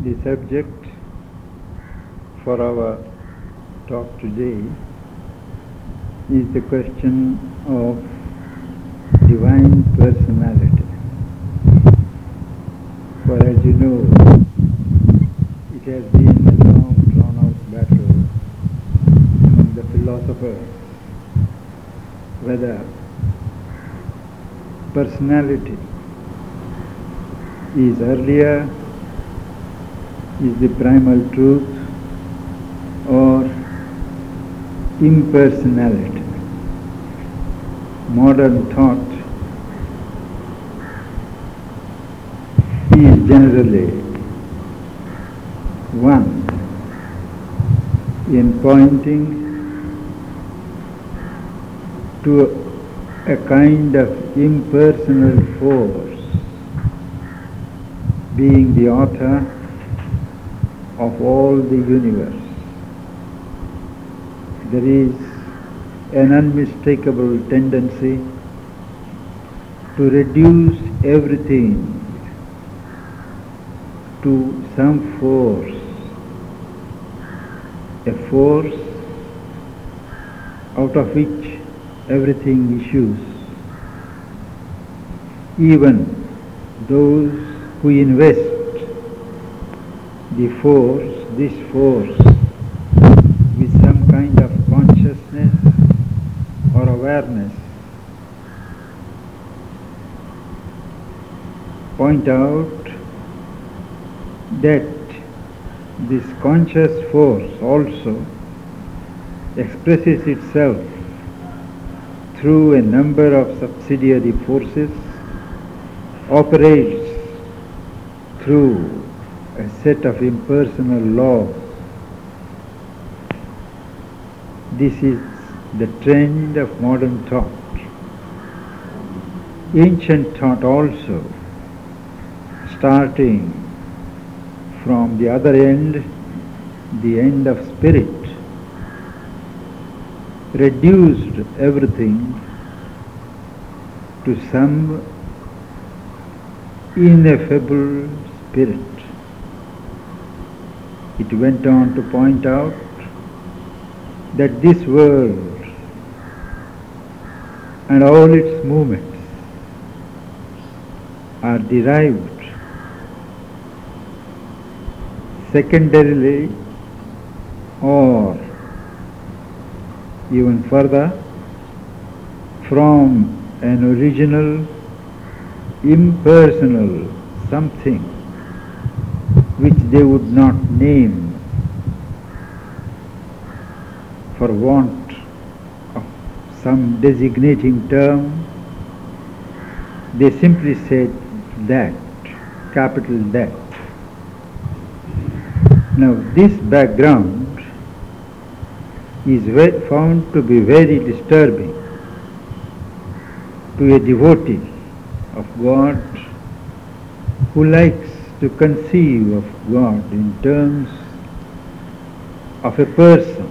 The subject for our talk today is the question of divine personality. For as you know, it has been a long drawn-out battle among the philosophers whether personality is earlier, is the primal truth, or impersonality. Modern thought is generally one in pointing to a kind of impersonal force being the author of all the universe. There is an unmistakable tendency to reduce everything to some force, a force out of which everything issues. Even those who invest this force, with some kind of consciousness or awareness, point out that this conscious force also expresses itself through a number of subsidiary forces, operates through a set of impersonal laws. This is the trend of modern thought. Ancient thought also, starting from the other end, the end of spirit, reduced everything to some ineffable spirit. It went on to point out that this world and all its movements are derived secondarily or even further from an original impersonal something which they would not name for want of some designating term. They simply said that, capital that. Now this background is found to be very disturbing to a devotee of God who likes to conceive of God in terms of a person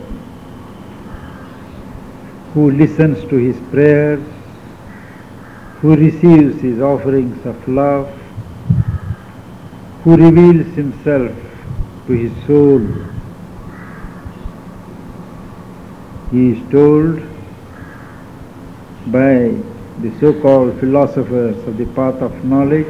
who listens to his prayers, who receives his offerings of love, who reveals himself to his soul. He is told by the so-called philosophers of the path of knowledge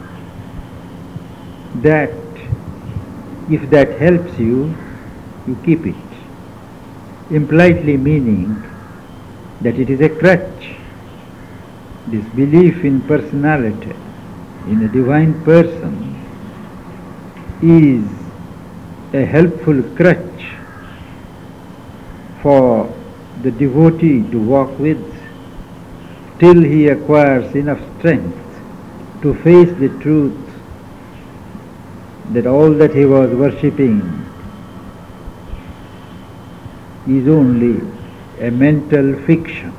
that if that helps you, you keep it, impliedly meaning that it is a crutch. This belief in personality, in a divine person, is a helpful crutch for the devotee to walk with till he acquires enough strength to face the truth that all that he was worshipping is only a mental fiction.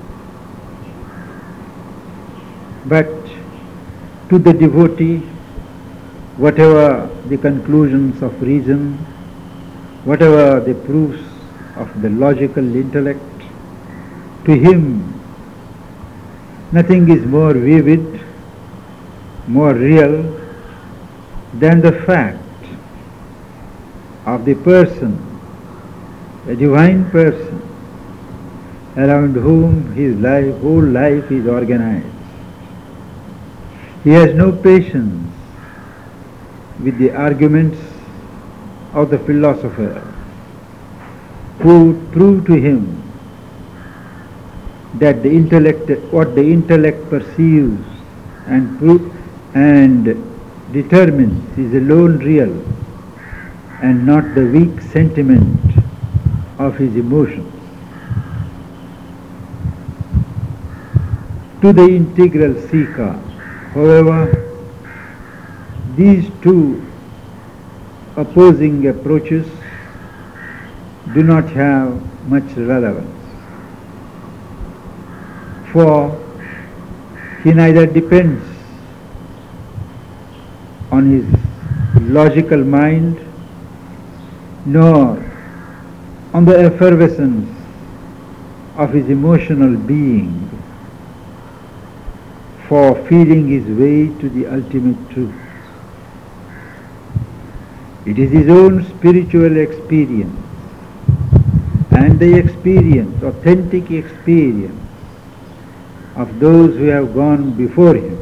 But to the devotee, whatever the conclusions of reason, whatever the proofs of the logical intellect, to him nothing is more vivid, more real than the fact of the person, a divine person, around whom his whole life is organized. He has no patience with the arguments of the philosopher who prove to him that what the intellect perceives and determines is alone real and not the weak sentiment of his emotions. To the integral seeker, however, these two opposing approaches do not have much relevance, for he neither depends on his logical mind nor on the effervescence of his emotional being for feeling his way to the ultimate truth. It is his own spiritual experience and the experience, authentic experience of those who have gone before him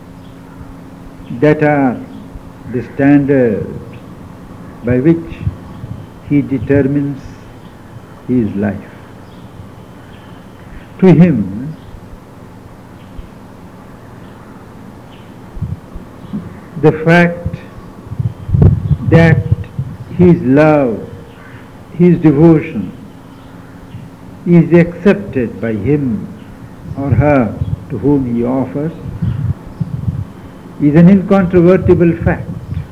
that are the standard by which he determines his life. To him, the fact that his love, his devotion is accepted by him or her to whom he offers is an incontrovertible fact.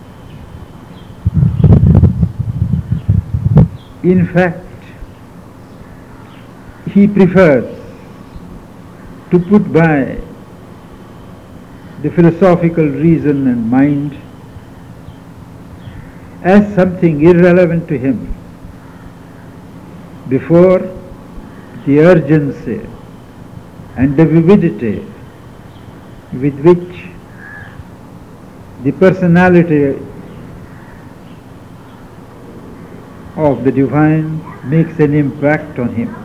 In fact, he prefers to put by the philosophical reason and mind as something irrelevant to him before the urgency and the vividity with which the personality of the divine makes an impact on him.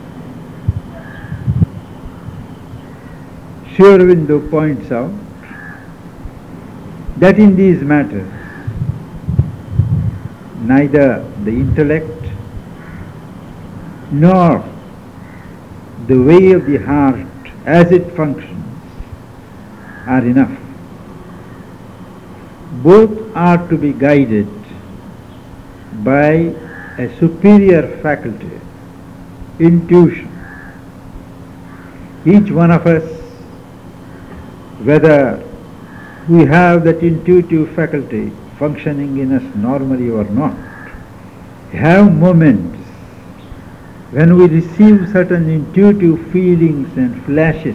Sri Aurobindo points out that in these matters neither the intellect nor the way of the heart as it functions are enough. Both are to be guided by a superior faculty, intuition. Each one of us, whether we have that intuitive faculty functioning in us normally or not, have moments when we receive certain intuitive feelings and flashes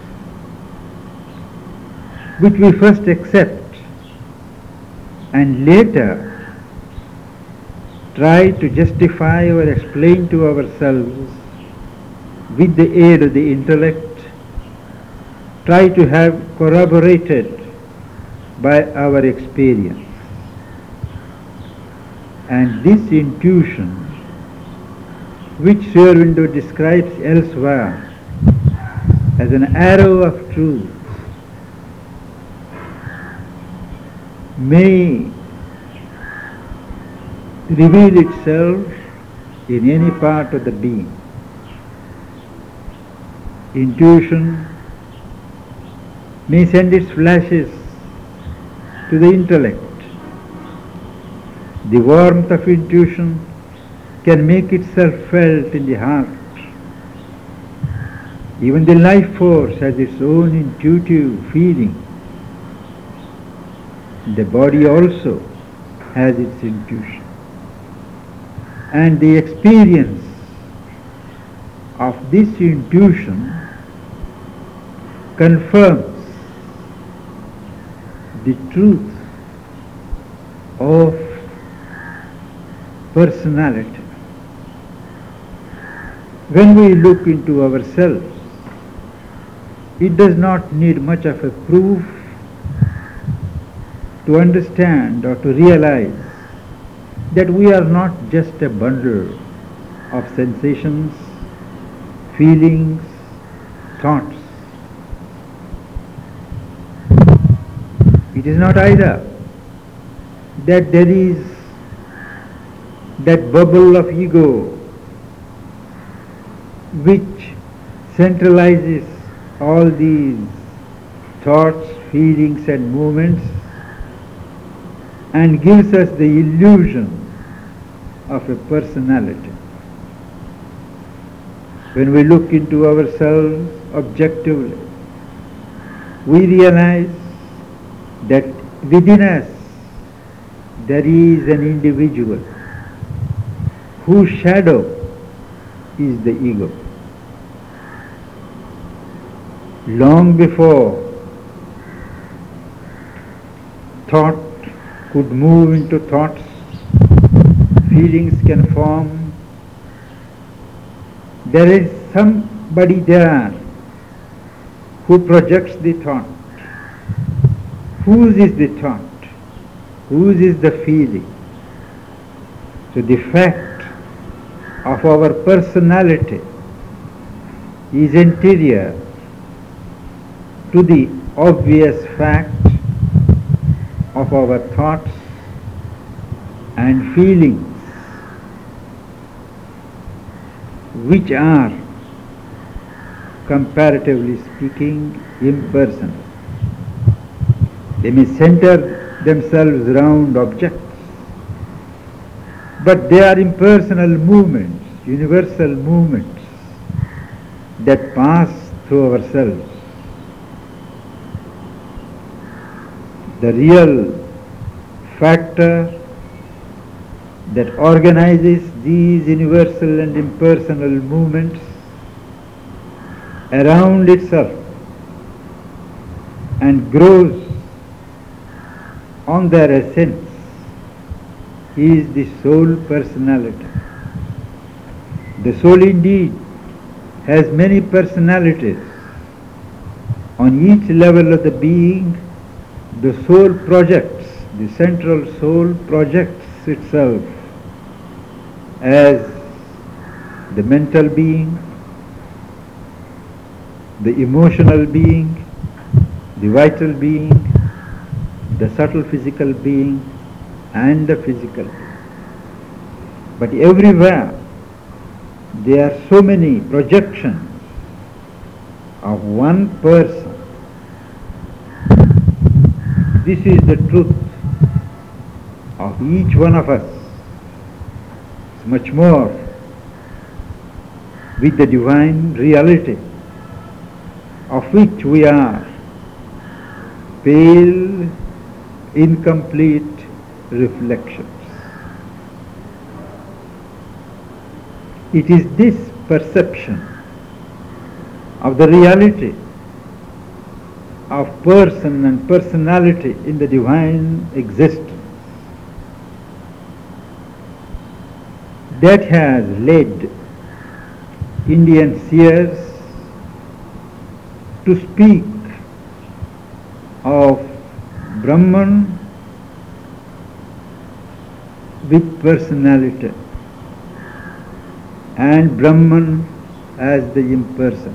which we first accept and later try to justify or explain to ourselves with the aid of the intellect, try to have corroborated by our experience. And this intuition, which Sri Aurobindo describes elsewhere as an arrow of truth, may reveal itself in any part of the being. Intuition may send its flashes to the intellect. The warmth of intuition can make itself felt in the heart. Even the life force has its own intuitive feeling. The body also has its intuition. And the experience of this intuition confirms the truth of personality. When we look into ourselves, it does not need much of a proof to understand or to realize that we are not just a bundle of sensations, feelings, thoughts. It is not either that there is that bubble of ego which centralizes all these thoughts, feelings and movements and gives us the illusion of a personality. When we look into ourselves objectively, we realize that within us there is an individual whose shadow is the ego. Long before thought could move into thoughts, feelings can form, there is somebody there who projects the thought. Whose is the thought? Whose is the feeling? So the fact of our personality is interior to the obvious fact of our thoughts and feelings, which are, comparatively speaking, impersonal. They may center themselves around objects, but they are impersonal movements, universal movements that pass through ourselves. The real factor that organizes these universal and impersonal movements around itself and grows on their essence is the soul personality. The soul indeed has many personalities. On each level of the being, the soul projects, the central soul projects itself as the mental being, the emotional being, the vital being, the subtle physical being, and the physical being. But everywhere there are so many projections of one person. This is the truth of each one of us. It's much more with the divine reality of which we are pale, incomplete reflections. It is this perception of the reality of person and personality in the divine existence that has led Indian seers to speak of Brahman with personality and Brahman as the impersonal.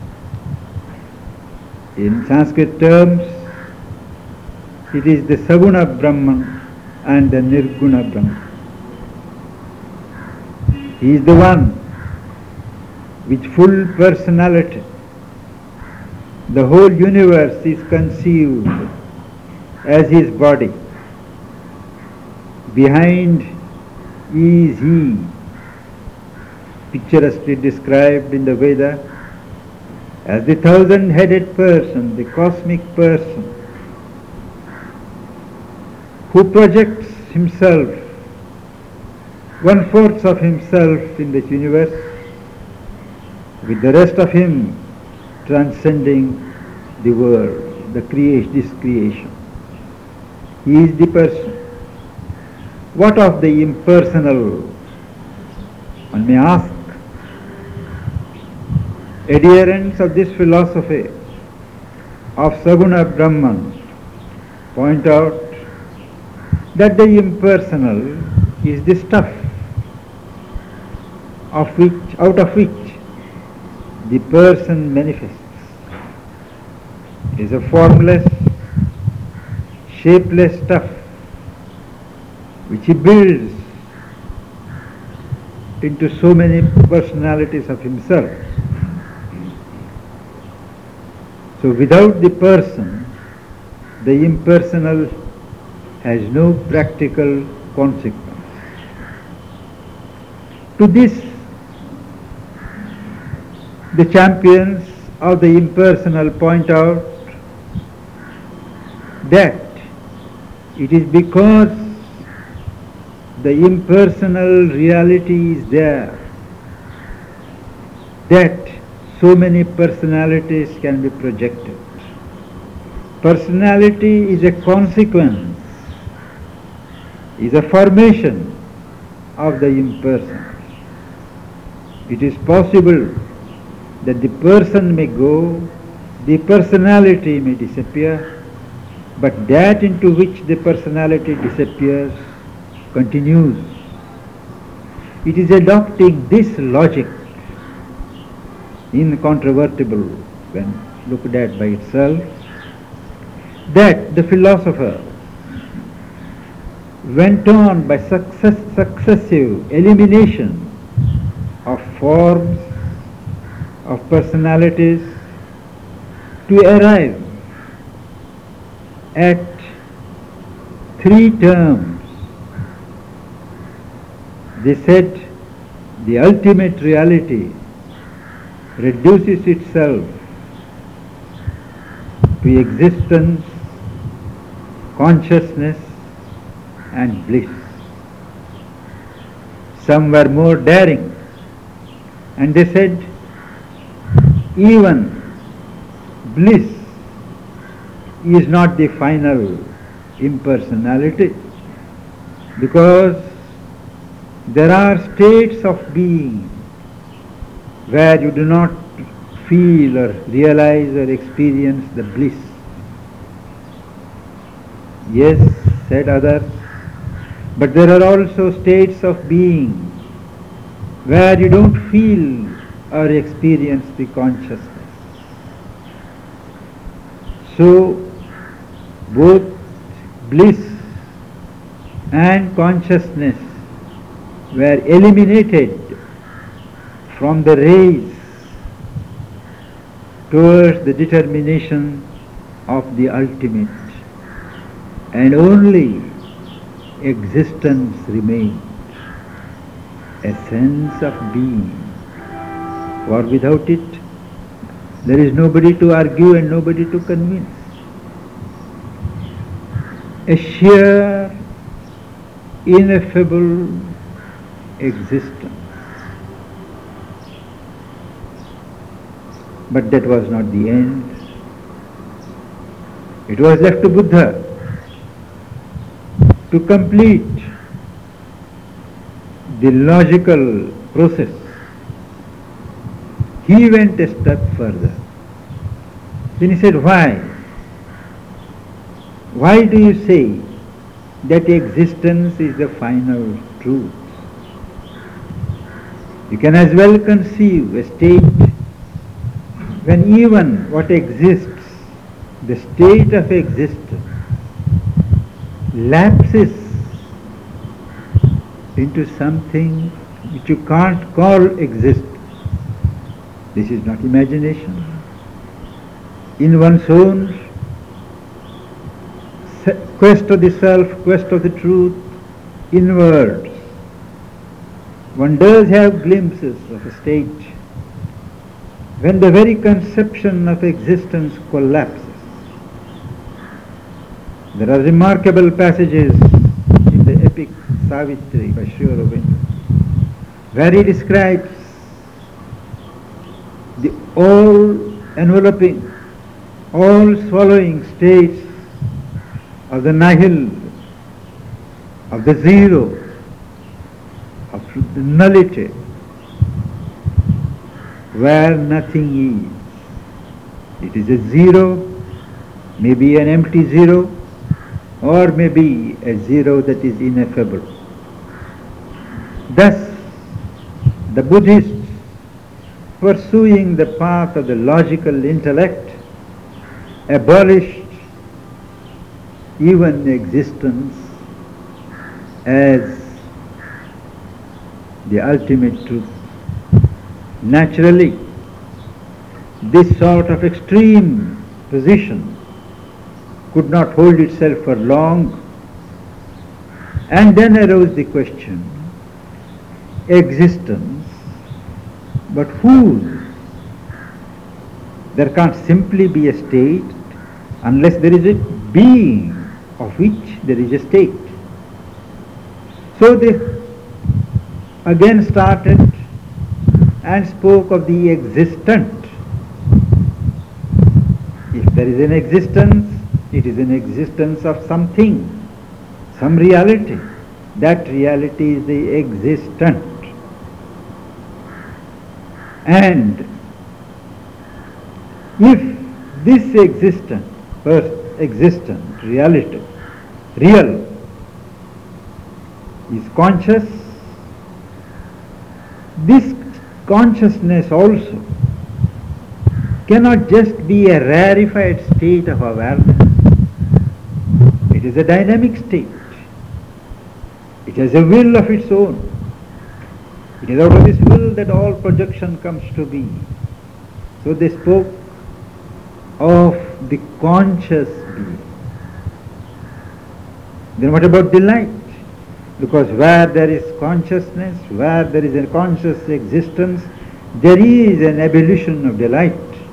In Sanskrit terms, it is the Saguna Brahman and the Nirguna Brahman. He is the one with full personality. The whole universe is conceived as his body. Behind is he, picturesquely described in the Veda as the thousand-headed person, the cosmic person, who projects himself, 1/4 of himself in the universe, with the rest of him transcending the world, this creation. He is the person. What of the impersonal? One may ask. Adherents of this philosophy of Saguna Brahman point out that the impersonal is the stuff out of which the person manifests. It is a formless, shapeless stuff which he builds into so many personalities of himself. So without the person, the impersonal has no practical consequence. To this, the champions of the impersonal point out that it is because the impersonal reality is there that so many personalities can be projected. Personality is a consequence, is a formation of the impersonal. It is possible that the person may go, the personality may disappear, but that into which the personality disappears continues. It is adopting this logic, incontrovertible when looked at by itself, that the philosopher went on by successive elimination of forms, of personalities, to arrive at three terms. They said the ultimate reality reduces itself to existence, consciousness and bliss. Some were more daring and they said even bliss is not the final impersonality, because there are states of being where you do not feel or realize or experience the bliss. Yes, said others, but there are also states of being where you don't feel or experience the consciousness. So both bliss and consciousness were eliminated from the race towards the determination of the ultimate, and only existence remained, a sense of being, for without it there is nobody to argue and nobody to convince. A sheer, ineffable existence. But that was not the end. It was left to Buddha to complete the logical process. He went a step further. Then he said, why? Why do you say that existence is the final truth? You can as well conceive a state when even what exists, the state of existence, lapses into something which you can't call existence. This is not imagination. In one's own quest of the self, quest of the truth, inwards, one does have glimpses of a state when the very conception of existence collapses. There are remarkable passages in the epic Savitri by Sri Aurobindo, where he describes the all-enveloping, all-swallowing states of the nihil, of the zero, of the nullity, where nothing is. It is a zero, maybe an empty zero, or maybe a zero that is ineffable. Thus, the Buddhists, pursuing the path of the logical intellect, abolished even existence as the ultimate truth. Naturally, this sort of extreme position could not hold itself for long, and then arose the question, existence, but whose? There can't simply be a state unless there is a being of which there is a state. So they again started and spoke of the existent. If there is an existence, it is an existence of something, some reality. That reality is the existent. And if this existent reality, real, is conscious, this consciousness also cannot just be a rarefied state of awareness. It is a dynamic state. It has a will of its own. It is out of this will that all projection comes to be. So they spoke of the conscious being. Then what about delight? Because where there is consciousness, where there is a conscious existence, there is an ebullition of delight.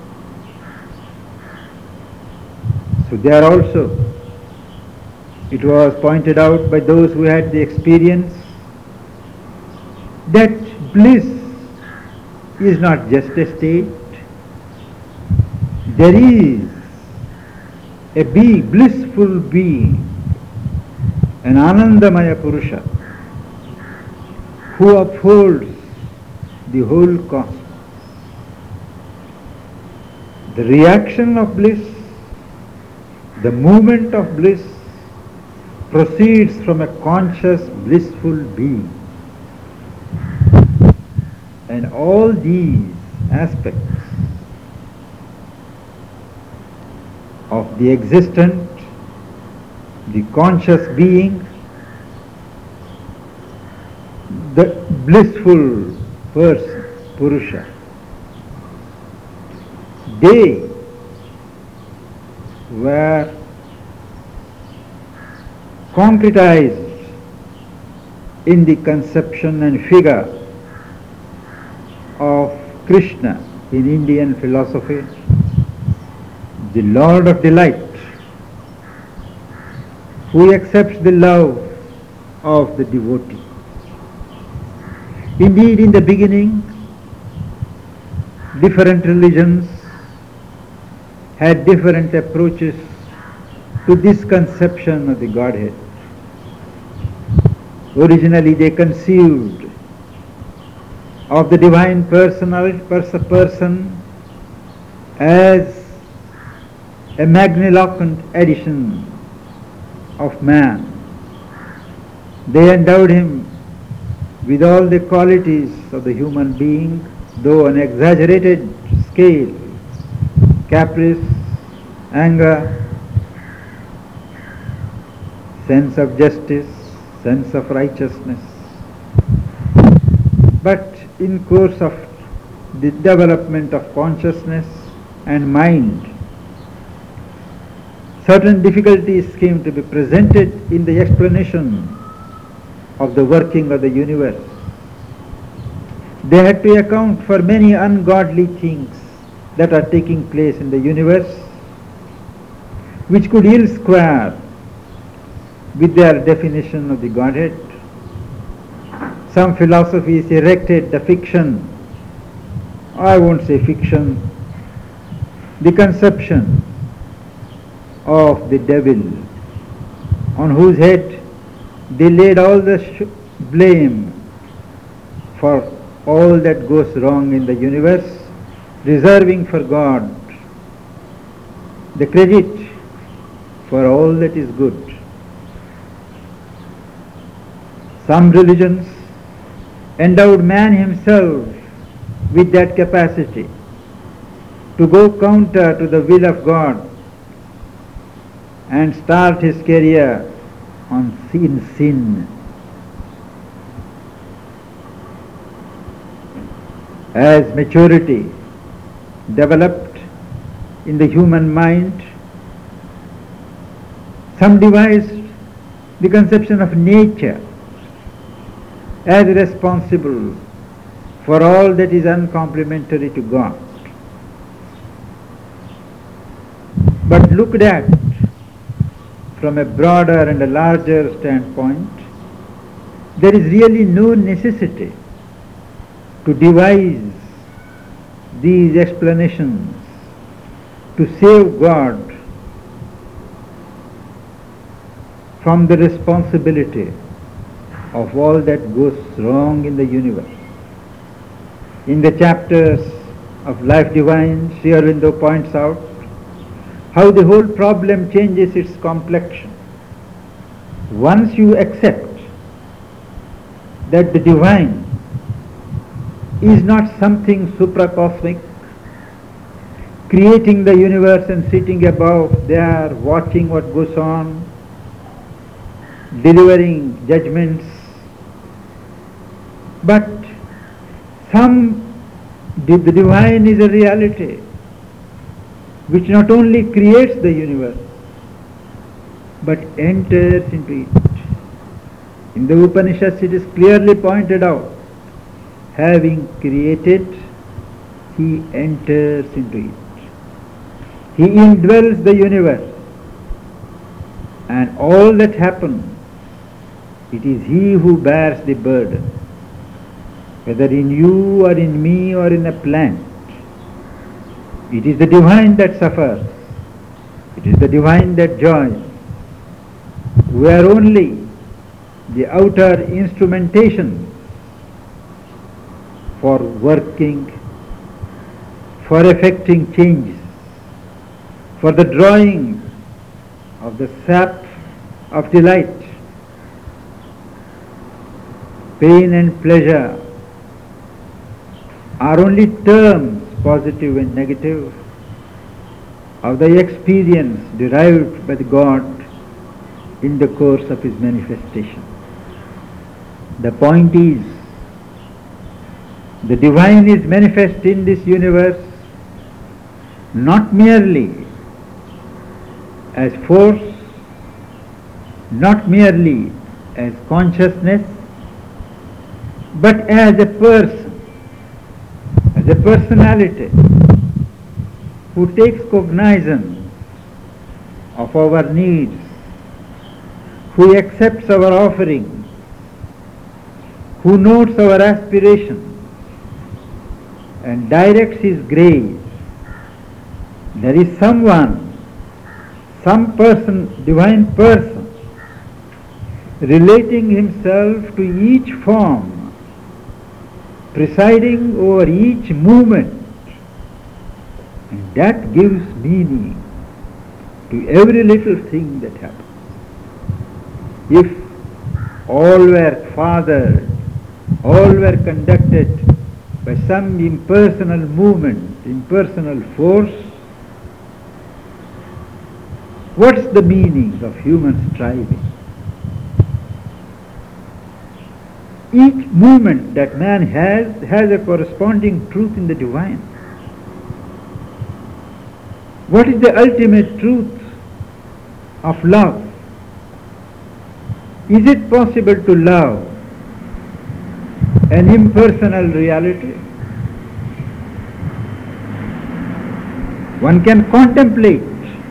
So there also, it was pointed out by those who had the experience that bliss is not just a state. There is a being, blissful being, an Anandamaya Purusha, who upholds the whole cosmos. The reaction of bliss, the movement of bliss, proceeds from a conscious, blissful being. And all these aspects of the existent, the conscious being, the blissful person, Purusha, they were concretized in the conception and figure of Krishna in Indian philosophy, the Lord of delight, who accepts the love of the devotee. Indeed, in the beginning, different religions had different approaches to this conception of the Godhead. Originally, they conceived of the divine person as a magniloquent addition of man. They endowed him with all the qualities of the human being, though on exaggerated scale: caprice, anger, sense of justice, sense of righteousness. But in course of the development of consciousness and mind, certain difficulties came to be presented in the explanation of the working of the universe. They had to account for many ungodly things that are taking place in the universe, which could ill square with their definition of the Godhead. Some philosophies erected the fiction, I won't say fiction, the conception of the devil, on whose head they laid all the blame for all that goes wrong in the universe, reserving for God the credit for all that is good. Some religions endowed man himself with that capacity to go counter to the will of God and start his career in sin. As maturity developed in the human mind, some devised the conception of nature as responsible for all that is uncomplimentary to God. But looked at from a broader and a larger standpoint, there is really no necessity to devise these explanations to save God from the responsibility of all that goes wrong in the universe. In the chapters of Life Divine, Sri Aurobindo points out how the whole problem changes its complexion. Once you accept that the divine is not something supracosmic, creating the universe and sitting above there, watching what goes on, delivering judgments, but the divine is a reality which not only creates the universe but enters into it. In the Upanishads it is clearly pointed out, having created, he enters into it. He indwells the universe, and all that happens, it is he who bears the burden. Whether in you or in me or in a plant, it is the divine that suffers. It is the divine that joys. We are only the outer instrumentation for working, for effecting changes, for the drawing of the sap of delight. Pain and pleasure are only terms, positive and negative, of the experience derived by the God in the course of his manifestation. The point is, the divine is manifest in this universe not merely as force, not merely as consciousness, but as a person, as a personality who takes cognizance of our needs, who accepts our offerings, who notes our aspirations and directs his grace. There is someone, some person, divine person, relating himself to each form, presiding over each movement, and that gives meaning to every little thing that happens. If all were fathered, all were conducted by some impersonal movement, impersonal force, what's the meaning of human striving? Each movement that man has a corresponding truth in the divine. What is the ultimate truth of love? Is it possible to love an impersonal reality? One can contemplate,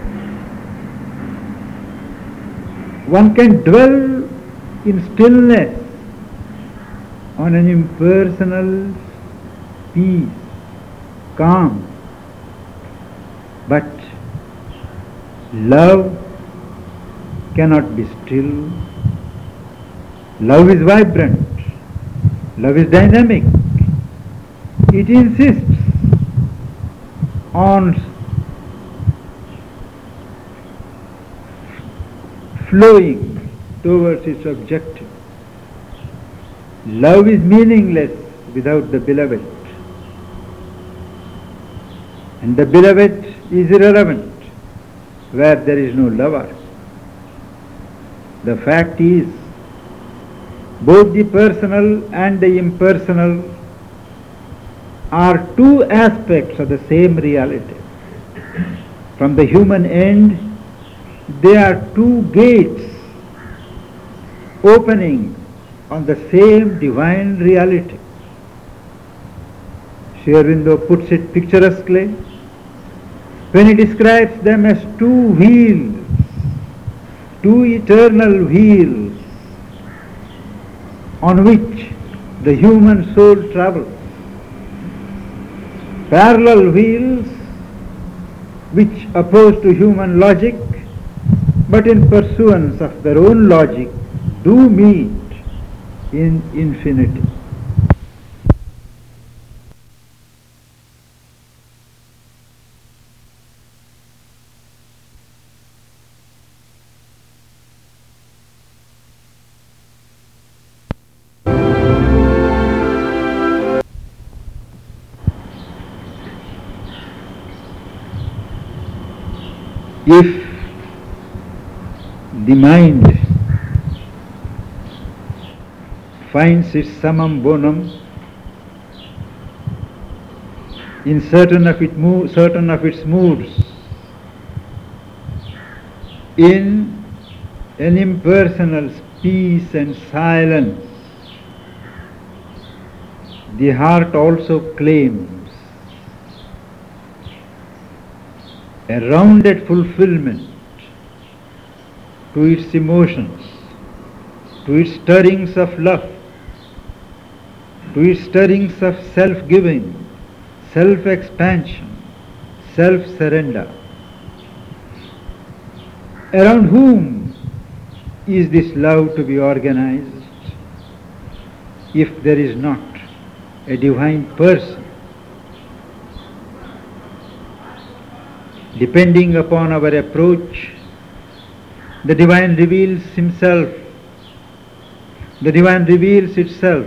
one can dwell in stillness on an impersonal peace, calm, but love cannot be still. Love is vibrant, love is dynamic, it insists on flowing towards its objective. Love is meaningless without the beloved, and the beloved is irrelevant where there is no lover. The fact is, both the personal and the impersonal are two aspects of the same reality. From the human end, they are two gates opening on the same divine reality. Sri Aurobindo puts it picturesquely when he describes them as two wheels, two eternal wheels on which the human soul travels. Parallel wheels which oppose to human logic, but in pursuance of their own logic do meet in infinity. If the mind finds its summum bonum in certain of its moods, in an impersonal peace and silence, the heart also claims a rounded fulfillment to its emotions, to its stirrings of love, to its stirrings of self-giving, self-expansion, self-surrender. Around whom is this love to be organized if there is not a divine person? Depending upon our approach, the divine reveals himself, the divine reveals itself,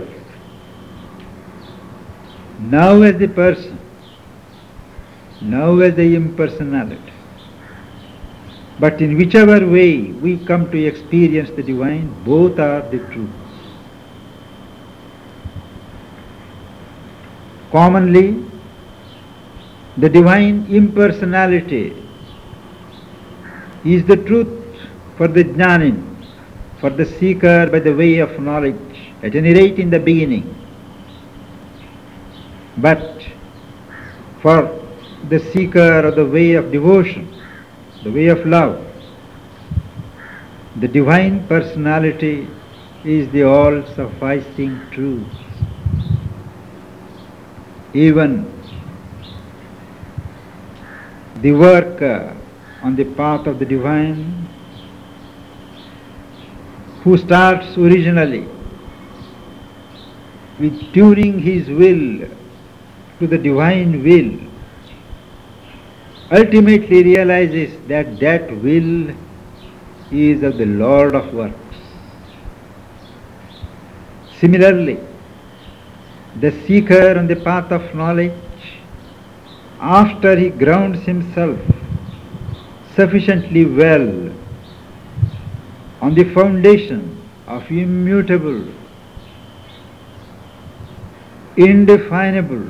now as the person, now as the impersonality. But in whichever way we come to experience the divine, both are the truths. Commonly, the divine impersonality is the truth for the jnanin, for the seeker by the way of knowledge, at any rate in the beginning. But for the seeker of the way of devotion, the way of love, the divine personality is the all-sufficing truth. Even the worker on the path of the divine, who starts originally with tuning his will to the divine will, ultimately realizes that that will is of the Lord of works. Similarly, the seeker on the path of knowledge, after he grounds himself sufficiently well on the foundation of immutable, indefinable,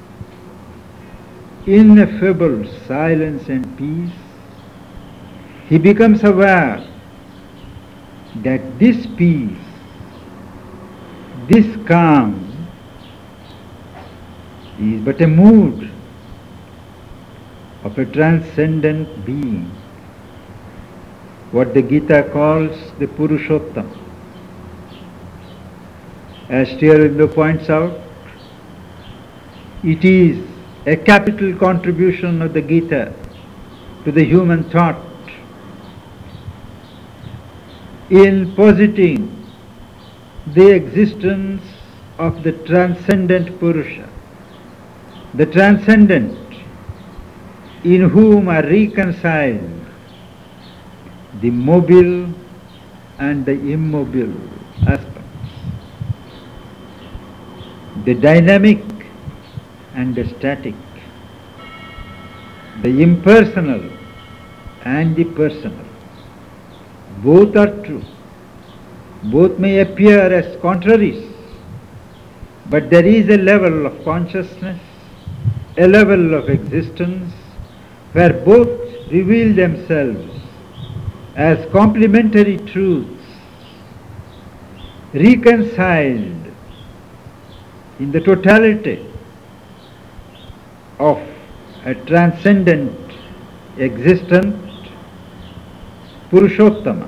ineffable silence and peace, he becomes aware that this peace, this calm, is but a mood of a transcendent being, what the Gita calls the Purushottam. As Sri Aurobindo points out, it is a capital contribution of the Gita to the human thought in positing the existence of the transcendent Purusha, the transcendent in whom are reconciled the mobile and the immobile aspects. the dynamic and the static, the impersonal and the personal. Both are true. Both may appear as contraries, but there is a level of consciousness, a level of existence, where both reveal themselves as complementary truths, reconciled in the totality of a transcendent existent Purushottama,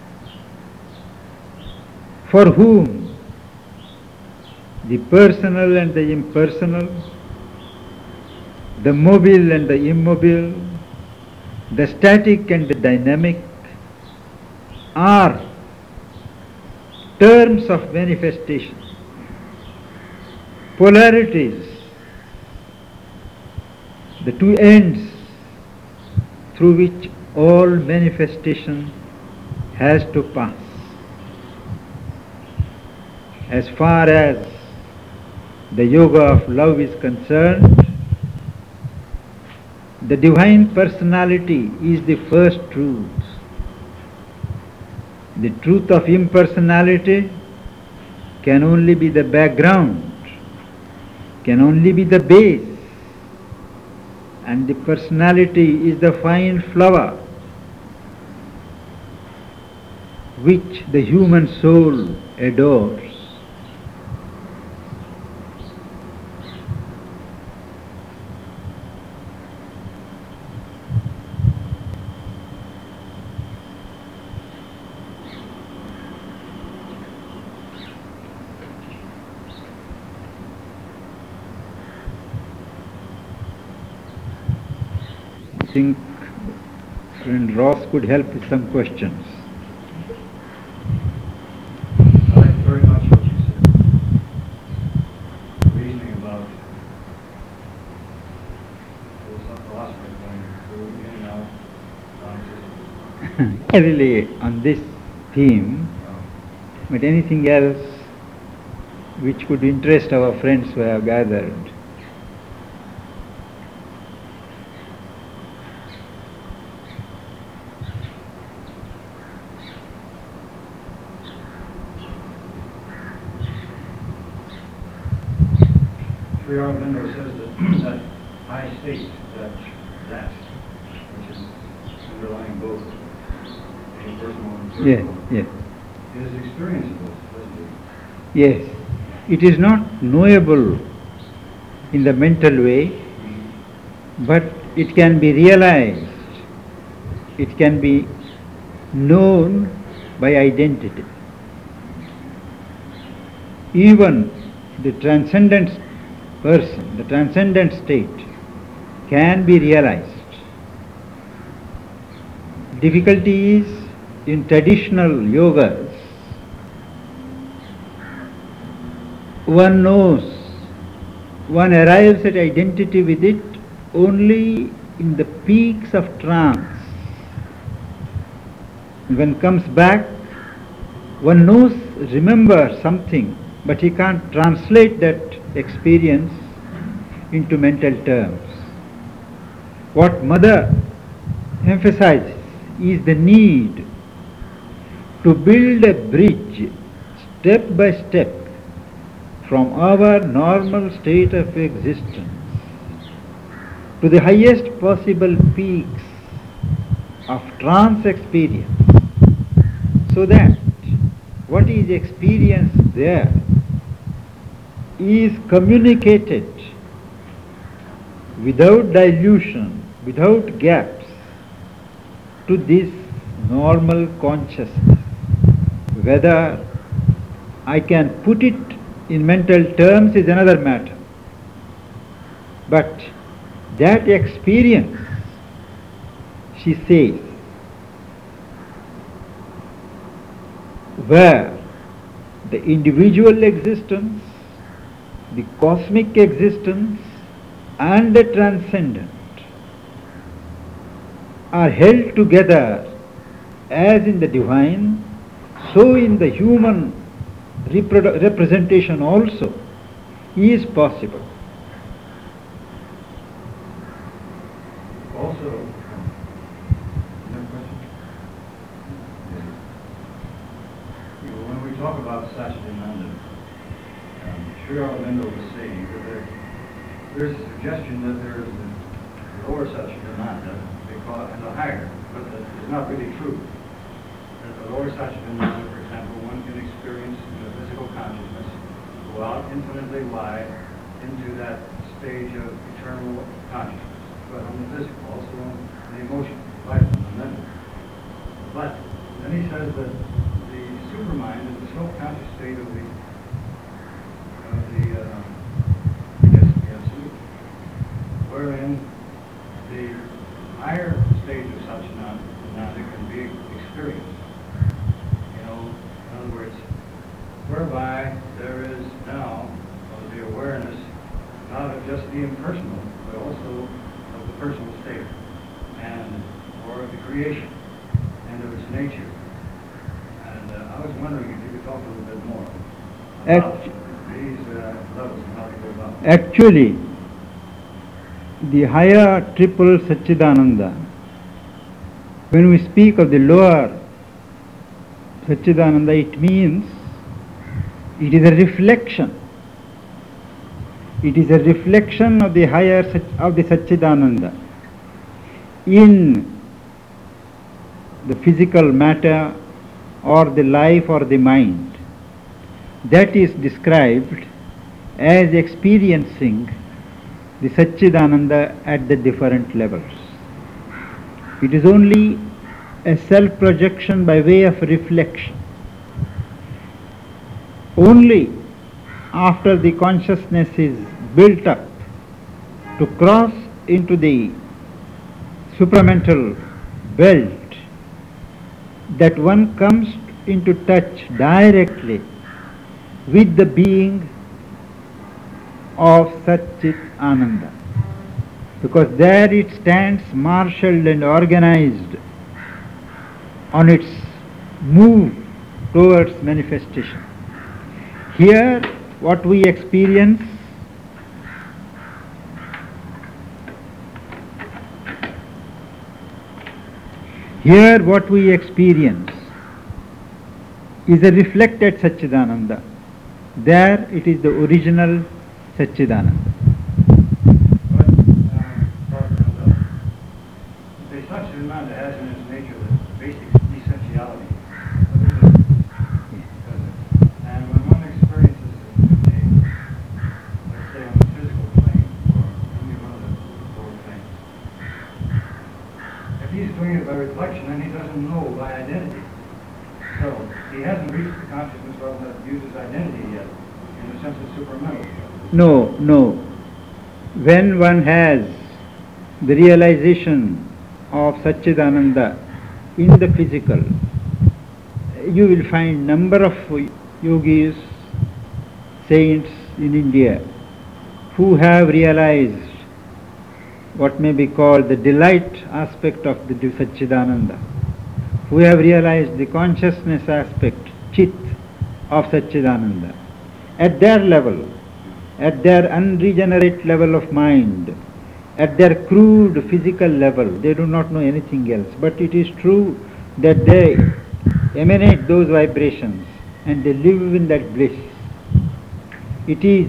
for whom the personal and the impersonal, the mobile and the immobile, the static and the dynamic are terms of manifestation, polarities, the two ends through which all manifestation has to pass. As far as the yoga of love is concerned, the divine personality is the first truth. The truth of impersonality can only be the background, can only be the base, and the personality is the fine flower which the human soul adores. I think friend Ross could help with some questions. I like very much what you said. The reasoning about philosophers going through in and out consciousness. Really on this theme, but anything else which could interest our friends who have gathered. Sri Aurobindo says that high state, that which is underlying both impersonal and personal, Yes. is experienceable, doesn't it? Yes, it is not knowable in the mental way, but it can be realized, it can be known by identity. Even the transcendent person, the transcendent state can be realized. Difficulty is in traditional yogas, one knows, one arrives at identity with it only in the peaks of trance. When comes back, one knows, remembers something, but he can't translate that experience into mental terms. What Mother emphasizes is the need to build a bridge step by step from our normal state of existence to the highest possible peaks of trance experience, so that what is experienced there is communicated without dilution, without gaps, to this normal consciousness. Whether I can put it in mental terms is another matter. But that experience, she says, where the individual existence, the cosmic existence, and the transcendent are held together as in the divine, so in the human representation also, is possible. Also, another question? When we talk about Satchidananda, Sri Aurobindo was saying that there's a suggestion that there is the lower Satchidananda and the higher, but that is not really true. That the lower Satchidananda, for example, one can experience in the physical consciousness, go out infinitely wide into that stage of eternal consciousness. But on the physical, also on the emotion, life, and the mental. But then he says that the supermind is the self-conscious state of the absolute, wherein the higher stage of Satchidananda can be experienced. In other words, whereby there is now the awareness not of just the impersonal, but also of the personal state, and or of the creation, and of its nature. And I was wondering if you could talk a little bit more about these levels and how they go about. Actually, the higher triple Satchidananda, when we speak of the lower Satchidananda, it means it is a reflection. It is a reflection of the higher of the Satchidananda in the physical matter or the life or the mind. That is described as experiencing the Satchidananda at the different levels. It is only a self-projection by way of reflection. Only after the consciousness is built up to cross into the supramental belt, that one comes into touch directly with the being of Satchit Ananda, because there it stands marshaled and organized on its move towards manifestation. Here what we experience is a reflected Satchidananda. There it is the original Satchidananda. But the Satchidananda has in its nature the basic essentiality. And when one experiences it in the, let's say on the physical plane, or any one of the lower planes, if he's doing it by reflection, then he doesn't know by identity. So he hasn't reached the consciousness level that uses identity yet, in the sense of supramental. No. When one has the realization of Satchidananda in the physical, you will find number of yogis, saints in India who have realized what may be called the delight aspect of the Satchidananda, who have realized the consciousness aspect, Chit, of Satchidananda. At their level, at their unregenerate level of mind, at their crude physical level, they do not know anything else. But it is true that they emanate those vibrations and they live in that bliss. It is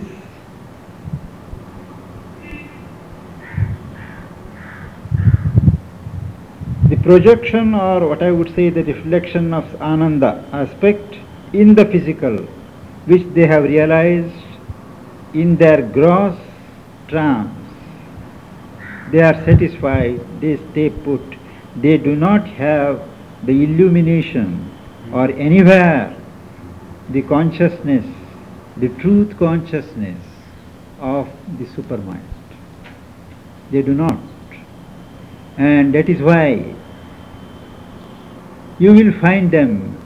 the projection, or what I would say the reflection of Ananda aspect in the physical, which they have realized in their gross trance. They are satisfied, they stay put, they do not have the illumination or anywhere the consciousness, the truth consciousness of the supermind. They do not. And that is why you will find them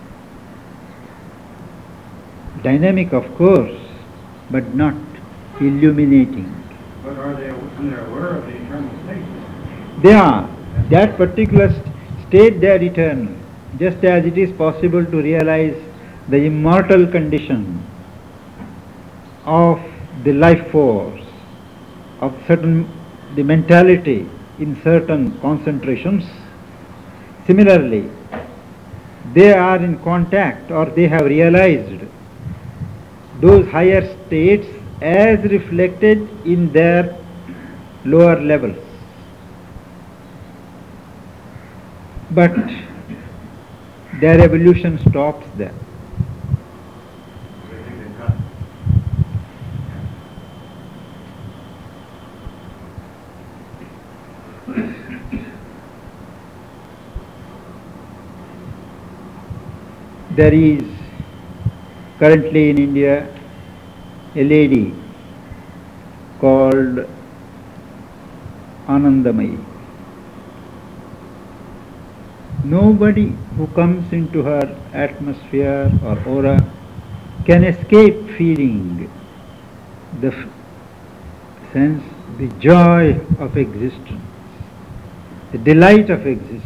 dynamic, of course, but not illuminating. But are they, when they're aware of the eternal state? They are. That particular state, they are eternal. Just as it is possible to realize the immortal condition of the life force of certain, the mentality in certain concentrations. Similarly, they are in contact or they have realized those higher states as reflected in their lower levels. But their evolution stops there. So I think they've got There is currently in India a lady called Anandamayi. Nobody who comes into her atmosphere or aura can escape feeling the sense, the joy of existence, the delight of existence.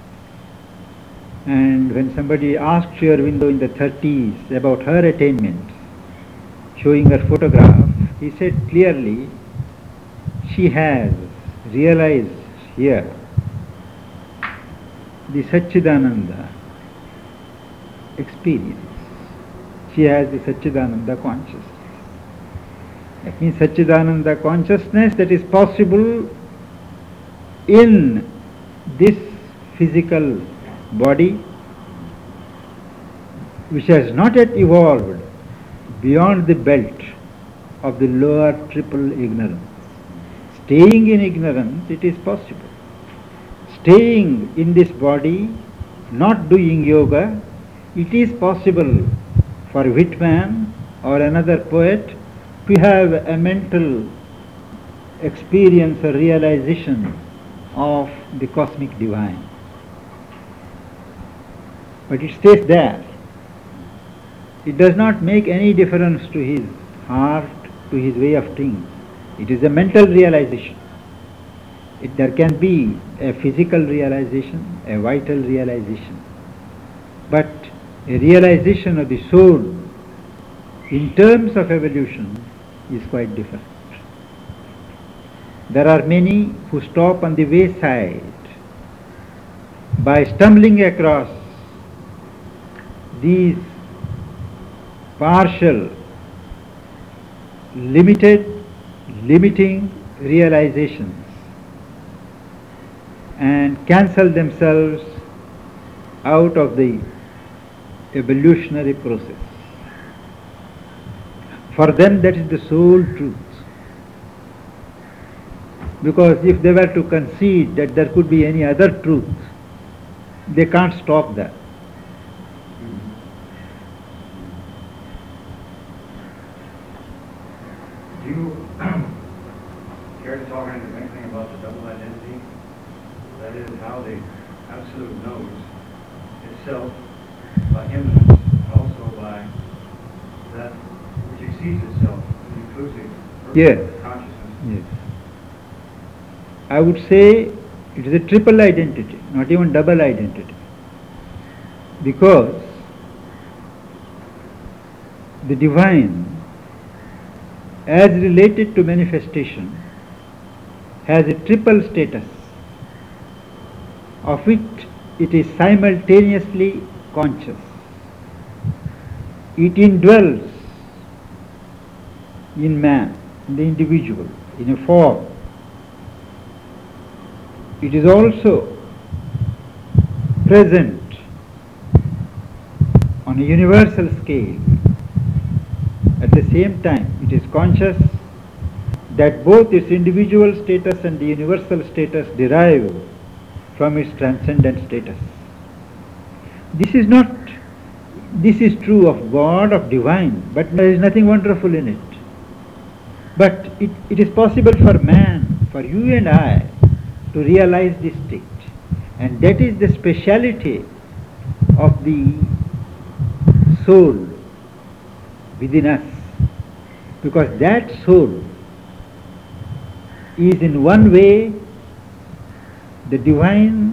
And when somebody asked Sri Aurobindo in the 30s about her attainments, showing her photograph, he said clearly, she has realized here the Satchidananda experience. She has the Satchidananda consciousness. That means Satchidananda consciousness that is possible in this physical body which has not yet evolved beyond the belt of the lower triple ignorance. Staying in ignorance, it is possible. Staying in this body, not doing yoga, it is possible for Whitman or another poet to have a mental experience or realization of the cosmic divine. But it stays there. It does not make any difference to his heart, to his way of thinking. It is a mental realization. There can be a physical realization, a vital realization. But a realization of the soul in terms of evolution is quite different. There are many who stop on the wayside by stumbling across these partial, limiting realizations and cancel themselves out of the evolutionary process. For them that is the sole truth. Because if they were to concede that there could be any other truth, they can't stop that. Do you care to talk anything about the double identity? That is, how the Absolute knows itself by immanence, and also by that which exceeds itself, inclusive Yes. consciousness. Yes. I would say it is a triple identity, not even double identity. Because the divine, as related to manifestation, has a triple status, of which it is simultaneously conscious. It indwells in man, in the individual, in a form. It is also present on a universal scale. At the same time, it is conscious that both its individual status and the universal status derive from its transcendent status. This is true of God, of divine, but there is nothing wonderful in it. But it is possible for man, for you and I, to realize this state. And that is the speciality of the soul within us. Because that soul is in one way the divine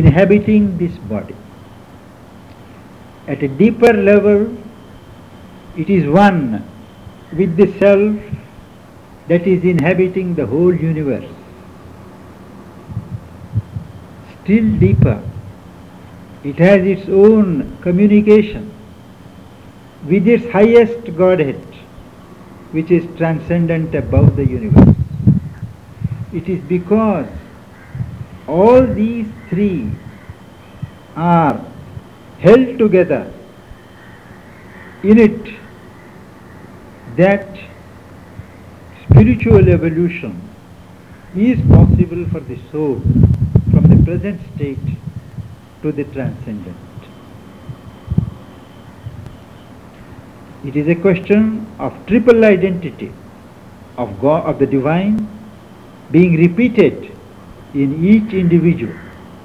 inhabiting this body. At a deeper level, It is one with the self that is inhabiting the whole universe. Still deeper, it has its own communication with its highest Godhead, which is transcendent above the universe. It is because all these three are held together in it that spiritual evolution is possible for the soul from the present state to the transcendent. It is a question of triple identity of God, of the divine, being repeated in each individual.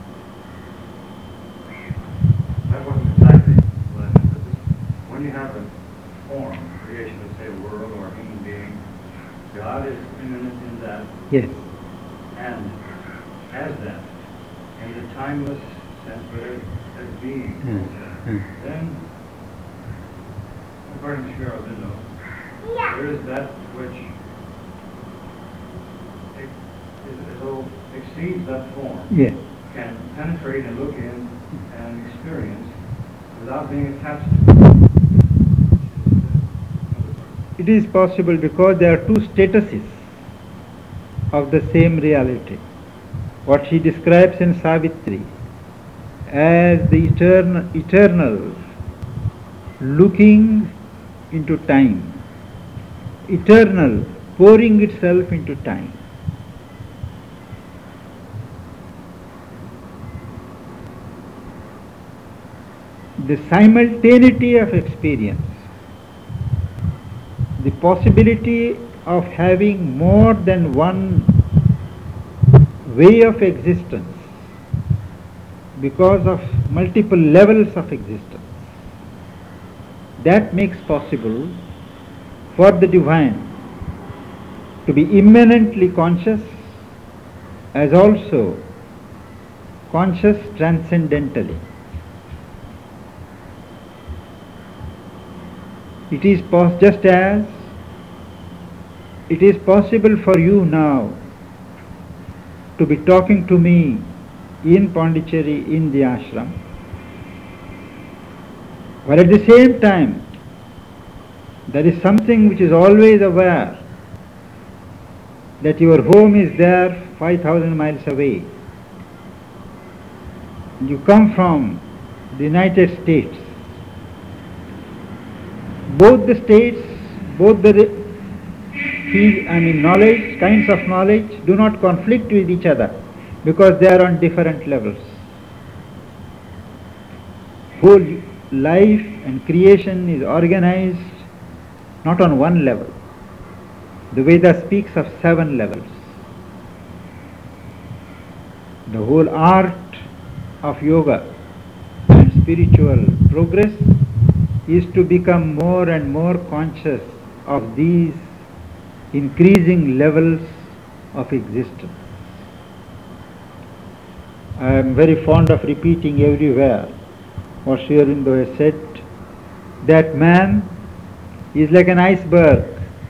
That wasn't exactly what I meant, but when you have a form, creation of, say, a world or a human being, God is immanent in that Yes. and as that, in the timeless sense, but as being. Then, according to Sri Aurobindo, there is that which exceeds that form, Yes. can penetrate and look in and experience without being attached to it. It is possible because there are two statuses of the same reality. What she describes in Savitri as the eternal looking into time, eternal pouring itself into time. The simultaneity of experience, the possibility of having more than one way of existence because of multiple levels of existence, that makes possible for the divine to be immanently conscious as also conscious transcendentally. It is just as it is possible for you now to be talking to me in Pondicherry in the ashram, but at the same time there is something which is always aware that your home is there 5,000 miles away. You come from the United States. Both the states, both the knowledge, kinds of knowledge do not conflict with each other because they are on different levels. Whole life and creation is organized not on one level. The Veda speaks of 7 levels. The whole art of yoga and spiritual progress is to become more and more conscious of these increasing levels of existence. I am very fond of repeating everywhere what Sri Aurobindo has said, that man is like an iceberg.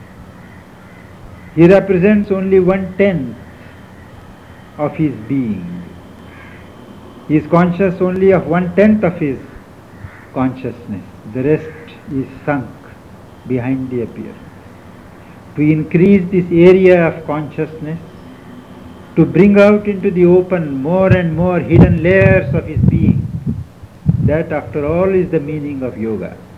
He represents only 1/10 of his being. He is conscious only of 1/10 of his consciousness. The rest is sunk behind the appearance. To increase this area of consciousness, to bring out into the open more and more hidden layers of his being, that after all is the meaning of yoga.